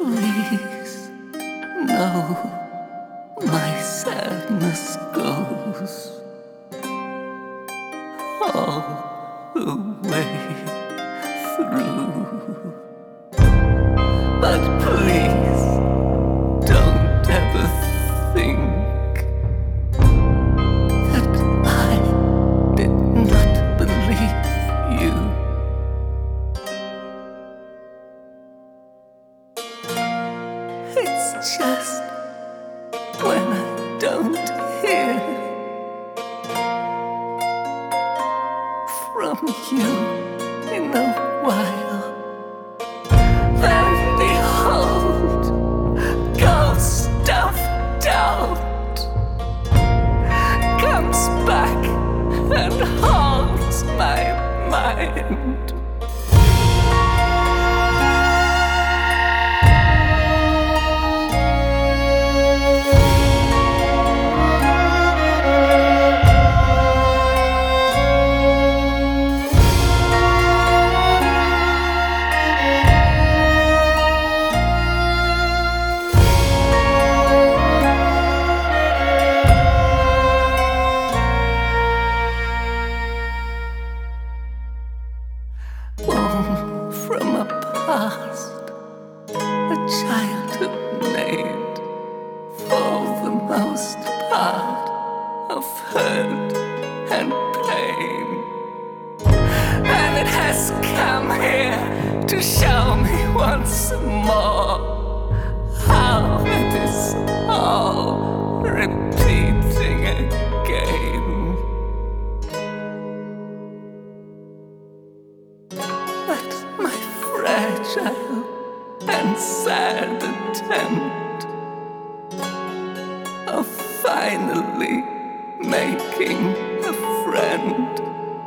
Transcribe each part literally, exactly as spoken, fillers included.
Please, no, my sadness goes all the way through. But please, don't ever think that I did not believe you. It's just when I don't hear from you in a while, then behold, ghost of doubt comes back and haunts my mind. Born from a past a childhood made for the most part of hurt and pain, and it has come here to show me once more how it is all repeating again. But my fragile and sad attempt of finally making a friend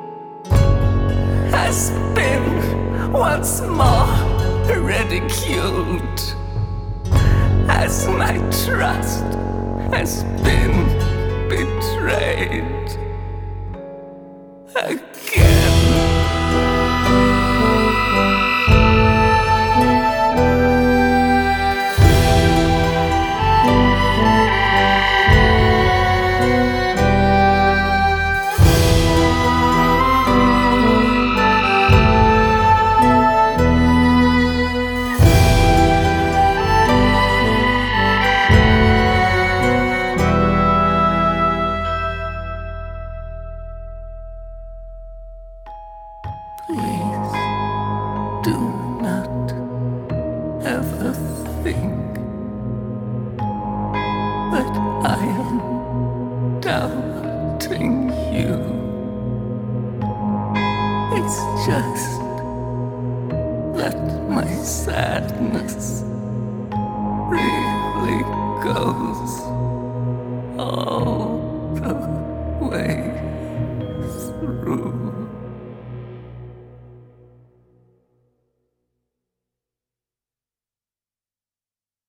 has been once more ridiculed, as my trust has been betrayed again. Please do not ever think that I am doubting you. It's just